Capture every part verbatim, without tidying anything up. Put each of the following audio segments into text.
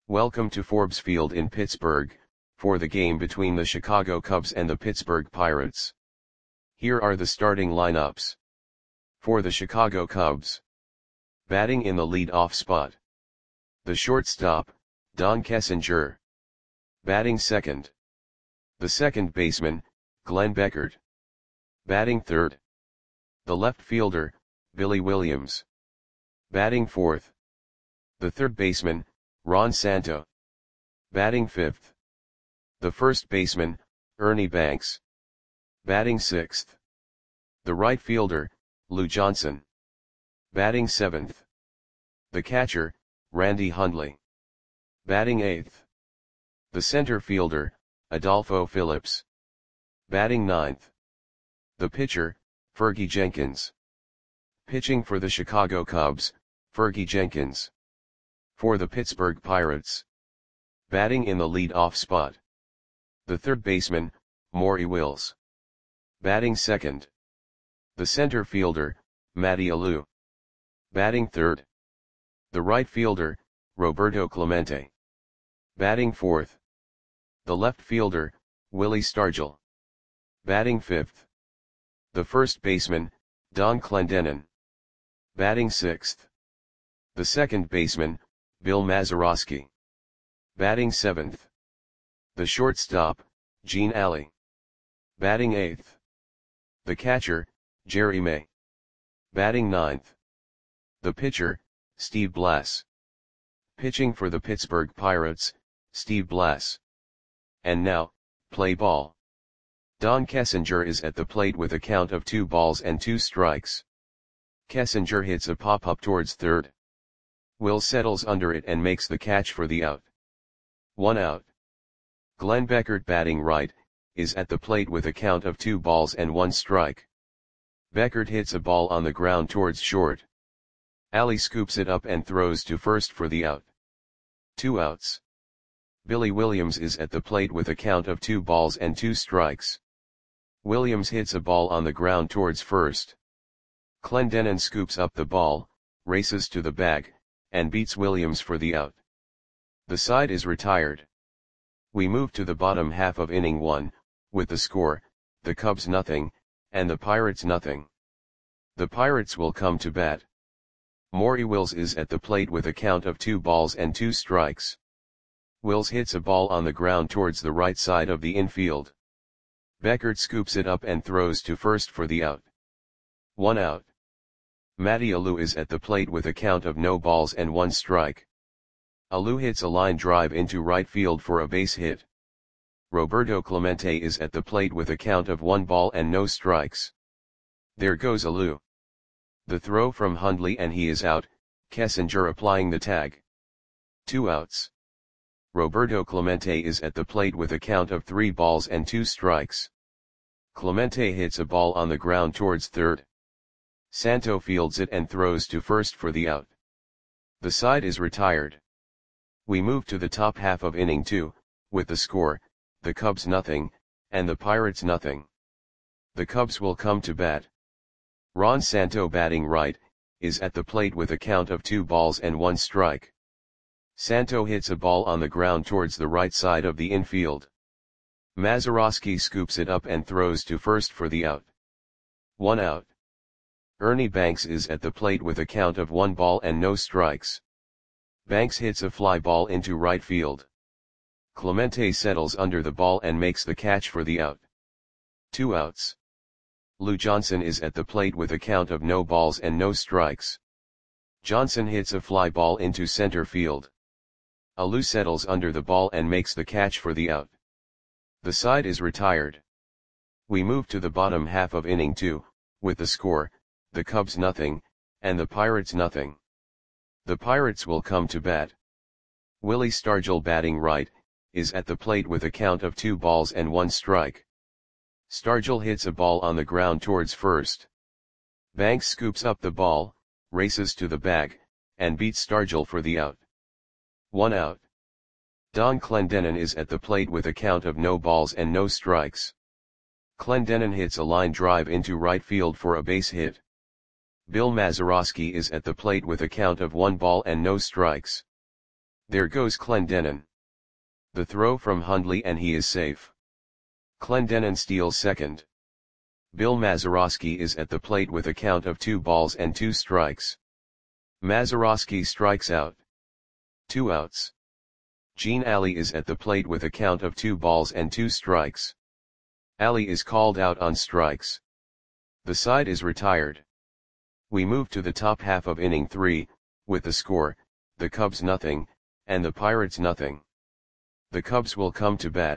Welcome to Forbes Field in Pittsburgh, for the game between the Chicago Cubs and the Pittsburgh Pirates. Here are the starting lineups. For the Chicago Cubs. Batting in the lead-off spot. The shortstop, Don Kessinger. Batting second. The second baseman, Glenn Beckert. Batting third. The left fielder, Billy Williams. Batting fourth. The third baseman, Ron Santo. Batting fifth. The first baseman, Ernie Banks. Batting sixth. The right fielder, Lou Johnson. Batting seventh. The catcher, Randy Hundley. Batting eighth. The center fielder, Adolfo Phillips. Batting ninth. The pitcher, Fergie Jenkins. Pitching for the Chicago Cubs, Fergie Jenkins. For the Pittsburgh Pirates. Batting in the lead-off spot. The third baseman, Maury Wills. Batting second. The center fielder, Matty Alou. Batting third. The right fielder, Roberto Clemente. Batting fourth. The left fielder, Willie Stargell. Batting fifth. The first baseman, Don Clendenon. Batting sixth. The second baseman, Bill Mazeroski. Batting seventh. The shortstop, Gene Alley. Batting eighth. The catcher, Jerry May. Batting ninth. The pitcher, Steve Blass. Pitching for the Pittsburgh Pirates, Steve Blass. And now, play ball. Don Kessinger is at the plate with a count of two balls and two strikes. Kessinger hits a pop-up towards third. Will settles under it and makes the catch for the out. One out. Glenn Beckert, batting right, is at the plate with a count of two balls and one strike. Beckert hits a ball on the ground towards short. Alley scoops it up and throws to first for the out. Two outs. Billy Williams is at the plate with a count of two balls and two strikes. Williams hits a ball on the ground towards first. Clendenon scoops up the ball, races to the bag, and beats Williams for the out. The side is retired. We move to the bottom half of inning one, with the score, the Cubs nothing, and the Pirates nothing. The Pirates will come to bat. Maury Wills is at the plate with a count of two balls and two strikes. Wills hits a ball on the ground towards the right side of the infield. Beckert scoops it up and throws to first for the out. One out. Matty Alou is at the plate with a count of no balls and one strike. Alou hits a line drive into right field for a base hit. Roberto Clemente is at the plate with a count of one ball and no strikes. There goes Alou. The throw from Hundley and he is out, Kessinger applying the tag. Two outs. Roberto Clemente is at the plate with a count of three balls and two strikes. Clemente hits a ball on the ground towards third. Santo fields it and throws to first for the out. The side is retired. We move to the top half of inning two, with the score, the Cubs nothing, and the Pirates nothing. The Cubs will come to bat. Ron Santo, batting right, is at the plate with a count of two balls and one strike. Santo hits a ball on the ground towards the right side of the infield. Mazeroski scoops it up and throws to first for the out. One out. Ernie Banks is at the plate with a count of one ball and no strikes. Banks hits a fly ball into right field. Clemente settles under the ball and makes the catch for the out. Two outs. Lou Johnson is at the plate with a count of no balls and no strikes. Johnson hits a fly ball into center field. Alou settles under the ball and makes the catch for the out. The side is retired. We move to the bottom half of inning two, with the score, the Cubs nothing, and the Pirates nothing. The Pirates will come to bat. Willie Stargell, batting right, is at the plate with a count of two balls and one strike. Stargell hits a ball on the ground towards first. Banks scoops up the ball, races to the bag, and beats Stargell for the out. One out. Don Clendenon is at the plate with a count of no balls and no strikes. Clendenon hits a line drive into right field for a base hit. Bill Mazeroski is at the plate with a count of one ball and no strikes. There goes Clendenin. The throw from Hundley and he is safe. Clendenin steals second. Bill Mazeroski is at the plate with a count of two balls and two strikes. Mazeroski strikes out. Two outs. Gene Ali is at the plate with a count of two balls and two strikes. Ali is called out on strikes. The side is retired. We move to the top half of inning three, with the score, the Cubs nothing, and the Pirates nothing. The Cubs will come to bat.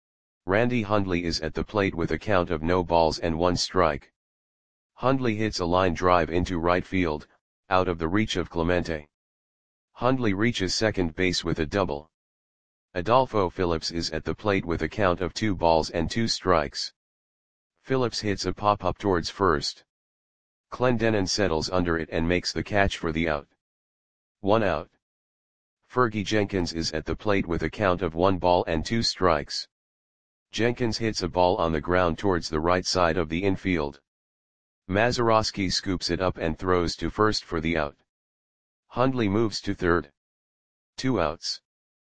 Randy Hundley is at the plate with a count of no balls and one strike. Hundley hits a line drive into right field, out of the reach of Clemente. Hundley reaches second base with a double. Adolfo Phillips is at the plate with a count of two balls and two strikes. Phillips hits a pop-up towards first. Clendenin settles under it and makes the catch for the out. One out. Fergie Jenkins is at the plate with a count of one ball and two strikes. Jenkins hits a ball on the ground towards the right side of the infield. Mazeroski scoops it up and throws to first for the out. Hundley moves to third. Two outs.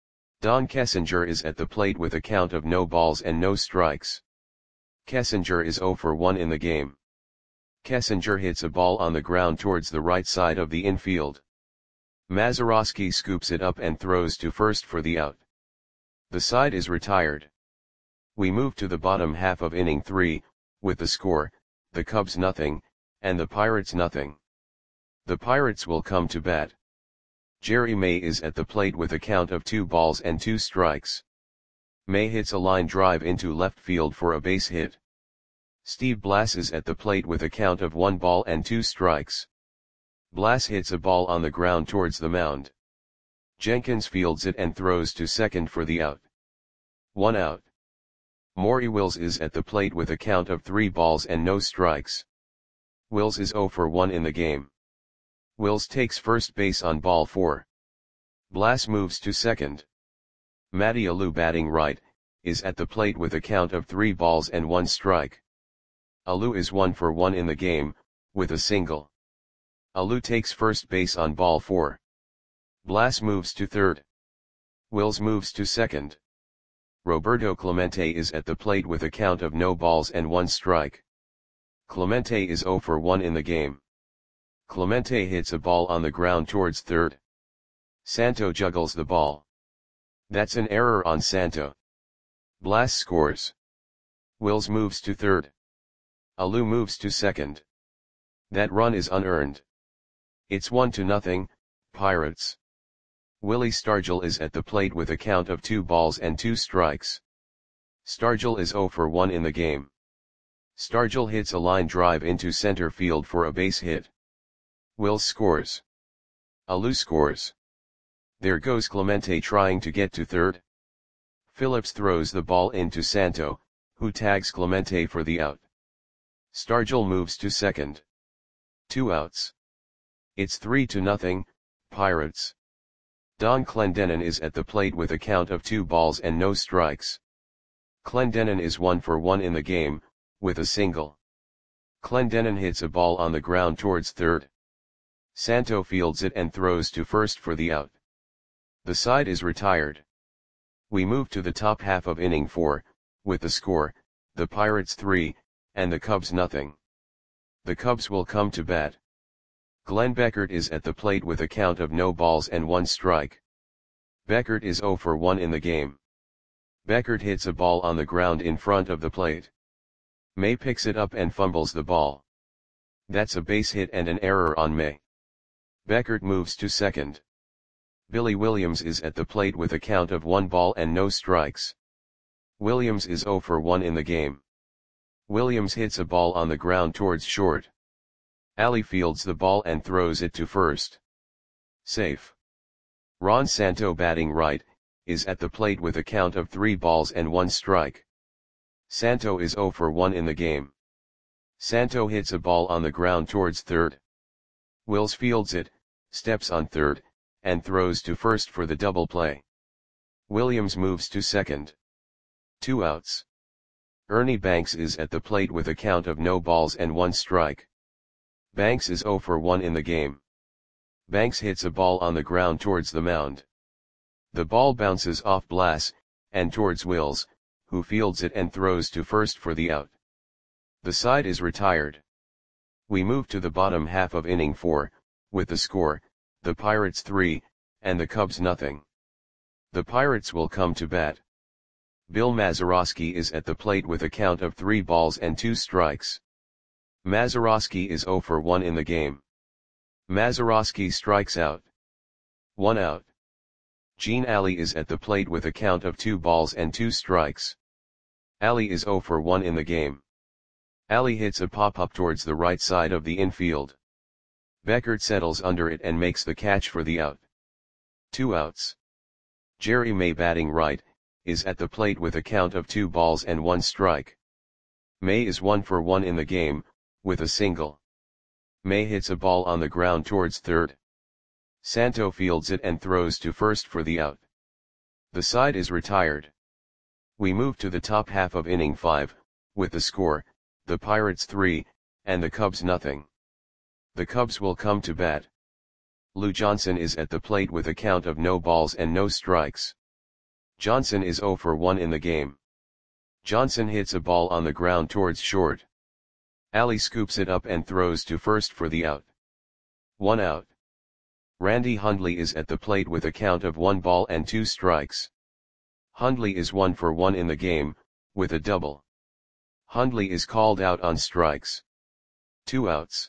Don Kessinger is at the plate with a count of no balls and no strikes. Kessinger is oh for one in the game. Kessinger hits a ball on the ground towards the right side of the infield. Mazeroski scoops it up and throws to first for the out. The side is retired. We move to the bottom half of inning three, with the score, the Cubs nothing, and the Pirates nothing. The Pirates will come to bat. Jerry May is at the plate with a count of two balls and two strikes. May hits a line drive into left field for a base hit. Steve Blass is at the plate with a count of one ball and two strikes. Blass hits a ball on the ground towards the mound. Jenkins fields it and throws to second for the out. One out. Maury Wills is at the plate with a count of three balls and no strikes. Wills is oh for one in the game. Wills takes first base on ball four. Blass moves to second. Matty Alou batting right, is at the plate with a count of three balls and one strike. Alou is one for one in the game, with a single. Alou takes first base on ball four. Blass moves to third. Wills moves to second. Roberto Clemente is at the plate with a count of no balls and one strike. Clemente is oh for one in the game. Clemente hits a ball on the ground towards third. Santo juggles the ball. That's an error on Santo. Blass scores. Wills moves to third. Alou moves to second. That run is unearned. It's one to nothing, Pirates. Willie Stargell is at the plate with a count of two balls and two strikes. Stargell is oh for one in the game. Stargell hits a line drive into center field for a base hit. Wills scores. Alou scores. There goes Clemente trying to get to third. Phillips throws the ball into Santo, who tags Clemente for the out. Stargell moves to second. Two outs. It's three to nothing, Pirates. Don Clendenin is at the plate with a count of two balls and no strikes. Clendenin is one for one in the game, with a single. Clendenin hits a ball on the ground towards third. Santo fields it and throws to first for the out. The side is retired. We move to the top half of inning four, with the score, the Pirates three, and the Cubs nothing. The Cubs will come to bat. Glenn Beckert is at the plate with a count of no balls and one strike. Beckert is oh for one in the game. Beckert hits a ball on the ground in front of the plate. May picks it up and fumbles the ball. That's a base hit and an error on May. Beckert moves to second. Billy Williams is at the plate with a count of one ball and no strikes. Williams is oh for one in the game. Williams hits a ball on the ground towards short. Ali fields the ball and throws it to first. Safe. Ron Santo batting right, is at the plate with a count of three balls and one strike. Santo is oh for one in the game. Santo hits a ball on the ground towards third. Wills fields it, steps on third, and throws to first for the double play. Williams moves to second. Two outs. Ernie Banks is at the plate with a count of no balls and one strike. Banks is oh for one in the game. Banks hits a ball on the ground towards the mound. The ball bounces off Blas, and towards Wills, who fields it and throws to first for the out. The side is retired. We move to the bottom half of inning four, with the score, the Pirates three, and the Cubs nothing. The Pirates will come to bat. Bill Mazeroski is at the plate with a count of three balls and two strikes. Mazeroski is zero for one in the game. Mazeroski strikes out. One out. Gene Ali is at the plate with a count of two balls and two strikes. Ali is zero for one in the game. Ali hits a pop-up towards the right side of the infield. Beckert settles under it and makes the catch for the out. Two outs. Jerry May, batting right, is at the plate with a count of two balls and one strike. May is one for one in the game, with a single. May hits a ball on the ground towards third. Santo fields it and throws to first for the out. The side is retired. We move to the top half of inning five, with the score, the Pirates three, and the Cubs nothing. The Cubs will come to bat. Lou Johnson is at the plate with a count of no balls and no strikes. Johnson is zero for one in the game. Johnson hits a ball on the ground towards short. Ali scoops it up and throws to first for the out. One out. Randy Hundley is at the plate with a count of one ball and two strikes. Hundley is one for one in the game, with a double. Hundley is called out on strikes. Two outs.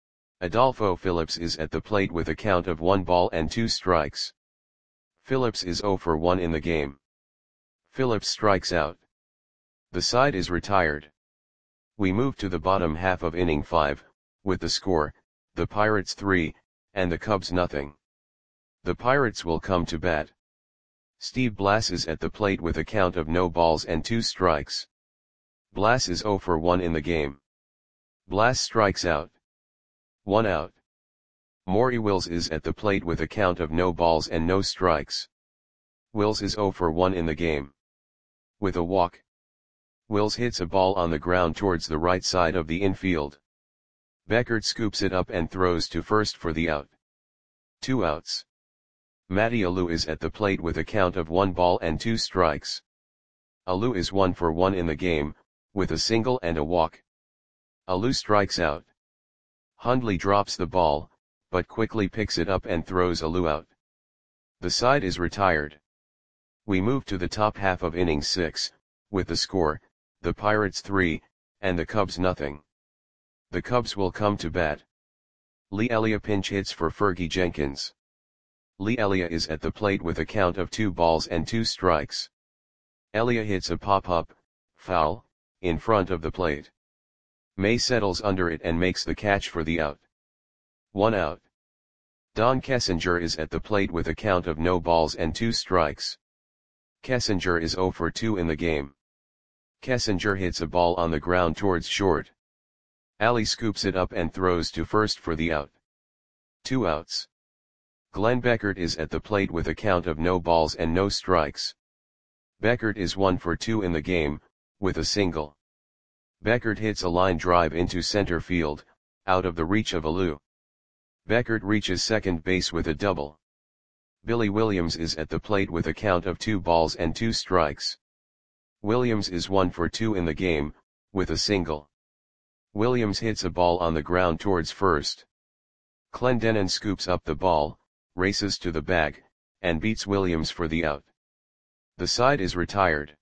Adolfo Phillips is at the plate with a count of one ball and two strikes. Phillips is zero for one in the game. Phillips strikes out. The side is retired. We move to the bottom half of inning five, with the score, the Pirates three, and the Cubs nothing. The Pirates will come to bat. Steve Blas is at the plate with a count of no balls and two strikes. Blas is zero for one in the game. Blas strikes out. One out. Maury Wills is at the plate with a count of no balls and no strikes. Wills is zero for one in the game. With a walk. Wills hits a ball on the ground towards the right side of the infield. Beckert scoops it up and throws to first for the out. Two outs. Matty Alou is at the plate with a count of one ball and two strikes. Alou is one for one in the game, with a single and a walk. Alou strikes out. Hundley drops the ball, but quickly picks it up and throws Alou out. The side is retired. We move to the top half of inning six, with the score, the Pirates three, and the Cubs nothing. The Cubs will come to bat. Lee Elia pinch hits for Fergie Jenkins. Lee Elia is at the plate with a count of two balls and two strikes. Elia hits a pop-up, foul, in front of the plate. May settles under it and makes the catch for the out. One out. Don Kessinger is at the plate with a count of no balls and two strikes. Kessinger is zero for two in the game. Kessinger hits a ball on the ground towards short. Ali scoops it up and throws to first for the out. Two outs. Glenn Beckert is at the plate with a count of no balls and no strikes. Beckert is one for two in the game, with a single. Beckert hits a line drive into center field, out of the reach of Alou. Beckert reaches second base with a double. Billy Williams is at the plate with a count of two balls and two strikes. Williams is one for two in the game, with a single. Williams hits a ball on the ground towards first. Clendenon scoops up the ball, races to the bag, and beats Williams for the out. The side is retired.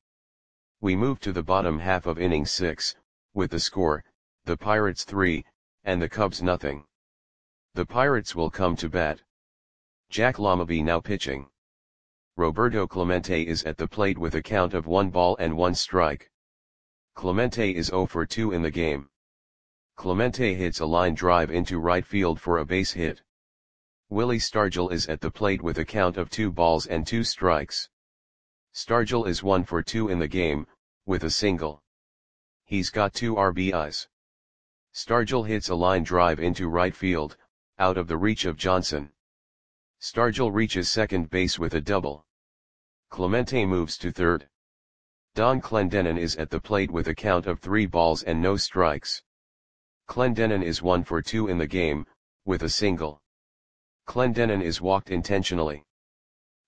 We move to the bottom half of inning six, with the score, the Pirates three, and the Cubs nothing. The Pirates will come to bat. Jack Lamaby now pitching. Roberto Clemente is at the plate with a count of one ball and one strike. Clemente is zero for two in the game. Clemente hits a line drive into right field for a base hit. Willie Stargell is at the plate with a count of two balls and two strikes. Stargell is one for two in the game, with a single. He's got two R B Is. Stargell hits a line drive into right field, out of the reach of Johnson. Stargell reaches second base with a double. Clemente moves to third. Don Clendenon is at the plate with a count of three balls and no strikes. Clendenon is one for two in the game, with a single. Clendenon is walked intentionally.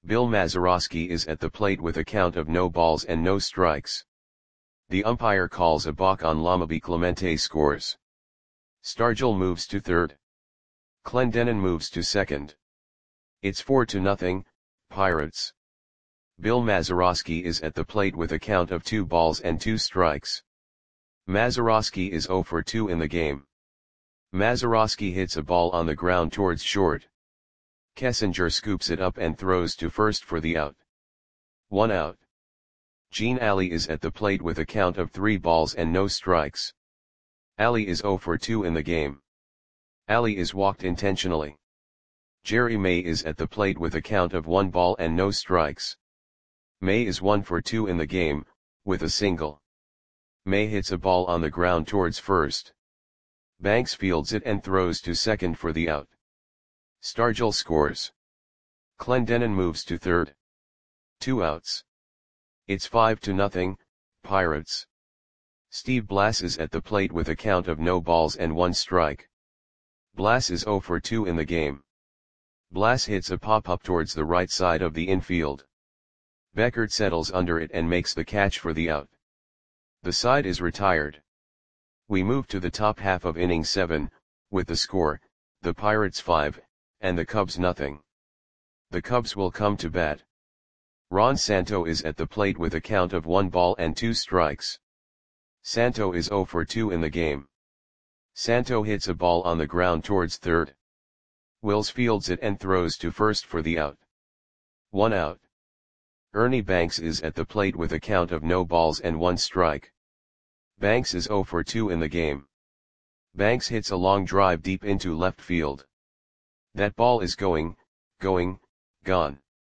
Bill Mazeroski is at the plate with a count of no balls and no strikes. The umpire calls a balk on Lamabi. Clemente scores. Stargell moves to third. Clendenin moves to second. It's four to nothing, Pirates. Bill Mazeroski is at the plate with a count of two balls and two strikes. Mazeroski is zero for two in the game. Mazeroski hits a ball on the ground towards short. Kessinger scoops it up and throws to first for the out. One out. Gene Ali is at the plate with a count of three balls and no strikes. Ali is zero for two in the game. Ali is walked intentionally. Jerry May is at the plate with a count of one ball and no strikes. May is one for two in the game, with a single. May hits a ball on the ground towards first. Banks fields it and throws to second for the out. Stargell scores. Clendenin moves to third. Two outs. It's five to nothing, Pirates. Steve Blass is at the plate with a count of no balls and one strike. Blass is zero for two in the game. Blass hits a pop-up towards the right side of the infield. Beckert settles under it and makes the catch for the out. The side is retired. We move to the top half of inning seven, with the score, the Pirates five, and the Cubs nothing. The Cubs will come to bat. Ron Santo is at the plate with a count of one ball and two strikes. Santo is zero for two in the game. Santo hits a ball on the ground towards third. Wills fields it and throws to first for the out. One out. Ernie Banks is at the plate with a count of no balls and one strike. Banks is zero for two in the game. Banks hits a long drive deep into left field. That ball is going, going, gone.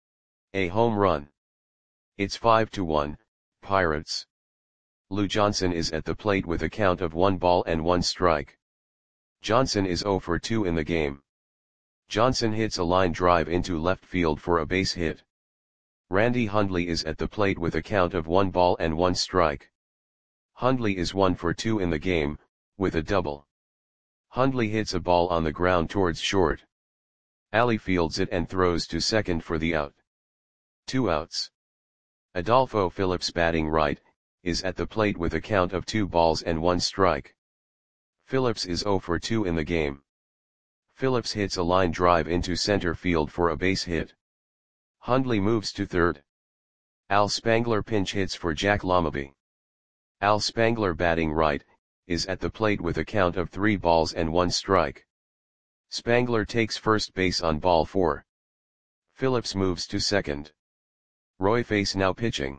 A home run. It's five to one, Pirates. Lou Johnson is at the plate with a count of one ball and one strike. Johnson is zero for two in the game. Johnson hits a line drive into left field for a base hit. Randy Hundley is at the plate with a count of one ball and one strike. Hundley is one for two in the game, with a double. Hundley hits a ball on the ground towards short. Ali fields it and throws to second for the out. Two outs. Adolfo Phillips, batting right, is at the plate with a count of two balls and one strike. Phillips is zero for two in the game. Phillips hits a line drive into center field for a base hit. Hundley moves to third. Al Spangler pinch hits for Jack Lamabi. Al Spangler, batting right, is at the plate with a count of three balls and one strike. Spangler takes first base on ball four. Phillips moves to second. Roy Face now pitching.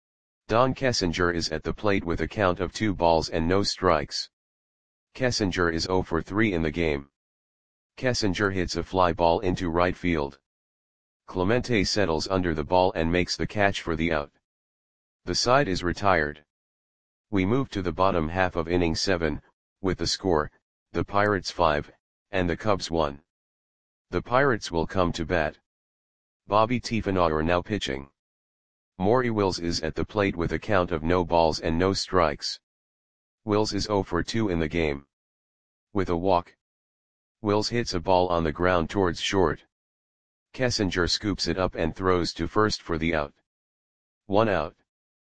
Don Kessinger is at the plate with a count of two balls and no strikes. Kessinger is zero for three in the game. Kessinger hits a fly ball into right field. Clemente settles under the ball and makes the catch for the out. The side is retired. We move to the bottom half of inning seven, with the score, the Pirates five, and the Cubs one. The Pirates will come to bat. Bobby Tiefenauer now pitching. Maury Wills is at the plate with a count of no balls and no strikes. Wills is zero for two in the game. With a walk. Wills hits a ball on the ground towards short. Kessinger scoops it up and throws to first for the out. One out.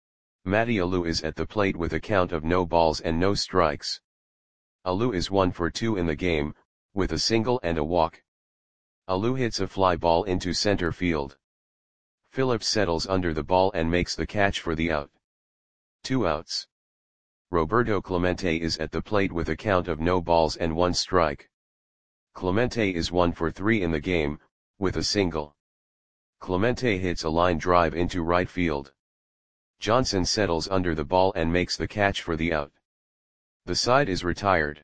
Matty Alou is at the plate with a count of no balls and no strikes. Alou is one for two in the game, with a single and a walk. Alou hits a fly ball into center field. Phillips settles under the ball and makes the catch for the out. Two outs. Roberto Clemente is at the plate with a count of no balls and one strike. Clemente is one for three in the game, with a single. Clemente hits a line drive into right field. Johnson settles under the ball and makes the catch for the out. The side is retired.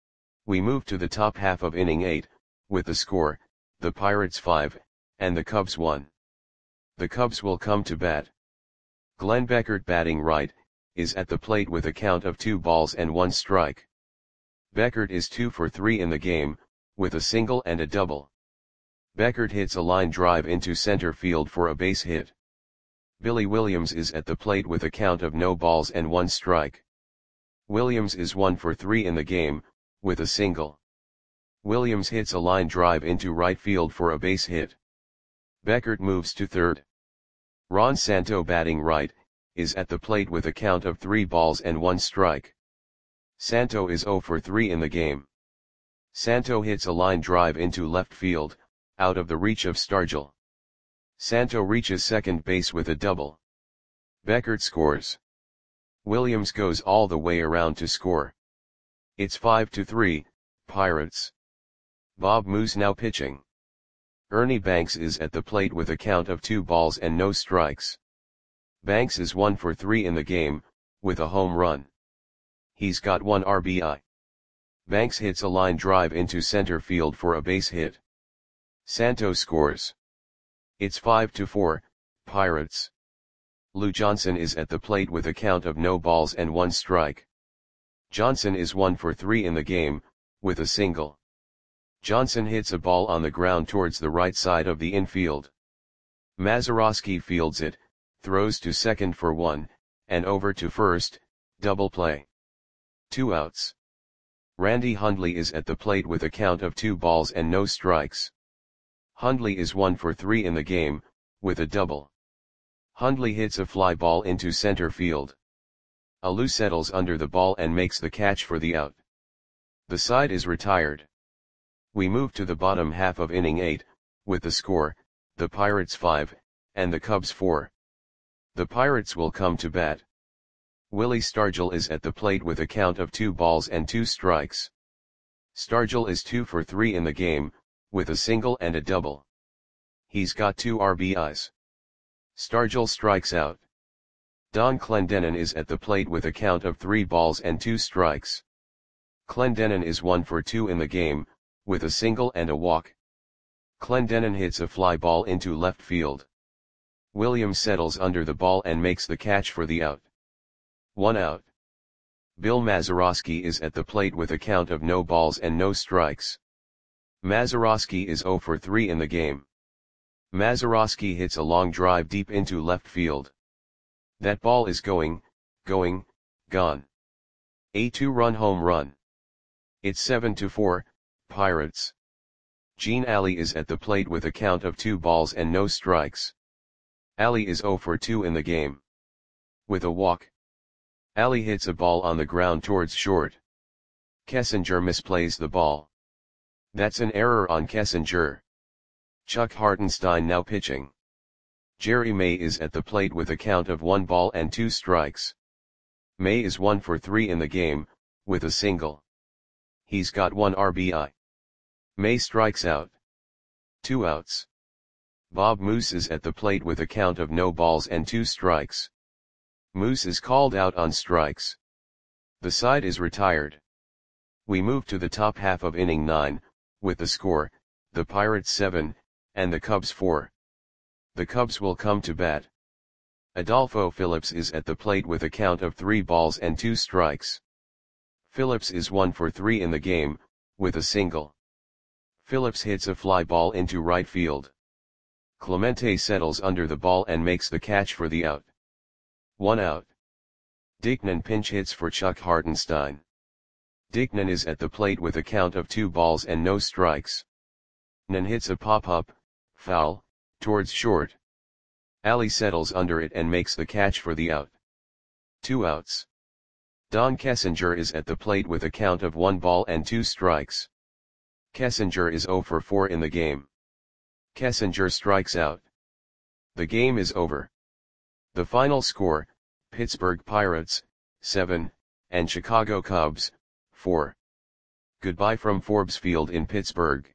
We move to the top half of inning eight, with the score, the Pirates five, and the Cubs one. The Cubs will come to bat. Glenn Beckert, batting right, is at the plate with a count of two balls and one strike. Beckert is two for three in the game, with a single and a double. Beckert hits a line drive into center field for a base hit. Billy Williams is at the plate with a count of no balls and one strike. Williams is one for three in the game, with a single. Williams hits a line drive into right field for a base hit. Beckert moves to third. Ron Santo, batting right, is at the plate with a count of three balls and one strike. Santo is zero for three in the game. Santo hits a line drive into left field, out of the reach of Stargell. Santo reaches second base with a double. Beckert scores. Williams goes all the way around to score. It's five to three, Pirates. Bob Moose now pitching. Ernie Banks is at the plate with a count of two balls and no strikes. Banks is one for three in the game, with a home run. He's got one R B I. Banks hits a line drive into center field for a base hit. Santo scores. It's five to four, Pirates. Lou Johnson is at the plate with a count of no balls and one strike. Johnson is one for three in the game, with a single. Johnson hits a ball on the ground towards the right side of the infield. Mazeroski fields it, throws to second for one, and over to first, double play. Two outs. Randy Hundley is at the plate with a count of two balls and no strikes. Hundley is one for three in the game, with a double. Hundley hits a fly ball into center field. Alou settles under the ball and makes the catch for the out. The side is retired. We move to the bottom half of inning eight, with the score, the Pirates five, and the Cubs four. The Pirates will come to bat. Willie Stargell is at the plate with a count of two balls and two strikes. Stargell is two for three in the game, with a single and a double. He's got two R B Is. Stargell strikes out. Don Clendenon is at the plate with a count of three balls and two strikes. Clendenon is one for two in the game, with a single and a walk. Clendenon hits a fly ball into left field. Williams settles under the ball and makes the catch for the out. One out. Bill Mazeroski is at the plate with a count of no balls and no strikes. Mazeroski is zero for three in the game. Mazeroski hits a long drive deep into left field. That ball is going, going, gone. A two-run home run. It's seven to four, Pirates. Gene Alley is at the plate with a count of two balls and no strikes. Alley is zero for two in the game. With a walk. Alley hits a ball on the ground towards short. Kessinger misplays the ball. That's an error on Kessinger. Chuck Hartenstein now pitching. Jerry May is at the plate with a count of one ball and two strikes. May is one for three in the game, with a single. He's got one R B I. May strikes out. Two outs. Bob Moose is at the plate with a count of no balls and two strikes. Moose is called out on strikes. The side is retired. We move to the top half of inning nine, with the score, the Pirates seven, and the Cubs four. The Cubs will come to bat. Adolfo Phillips is at the plate with a count of three balls and two strikes. Phillips is one for three in the game, with a single. Phillips hits a fly ball into right field. Clemente settles under the ball and makes the catch for the out. One out. Dickman pinch hits for Chuck Hartenstein. Dickman is at the plate with a count of two balls and no strikes. Nan hits a pop-up, foul, towards short. Alley settles under it and makes the catch for the out. Two outs. Don Kessinger is at the plate with a count of one ball and two strikes. Kessinger is zero for four in the game. Kessinger strikes out. The game is over. The final score, Pittsburgh Pirates, seven, and Chicago Cubs, four. Goodbye from Forbes Field in Pittsburgh.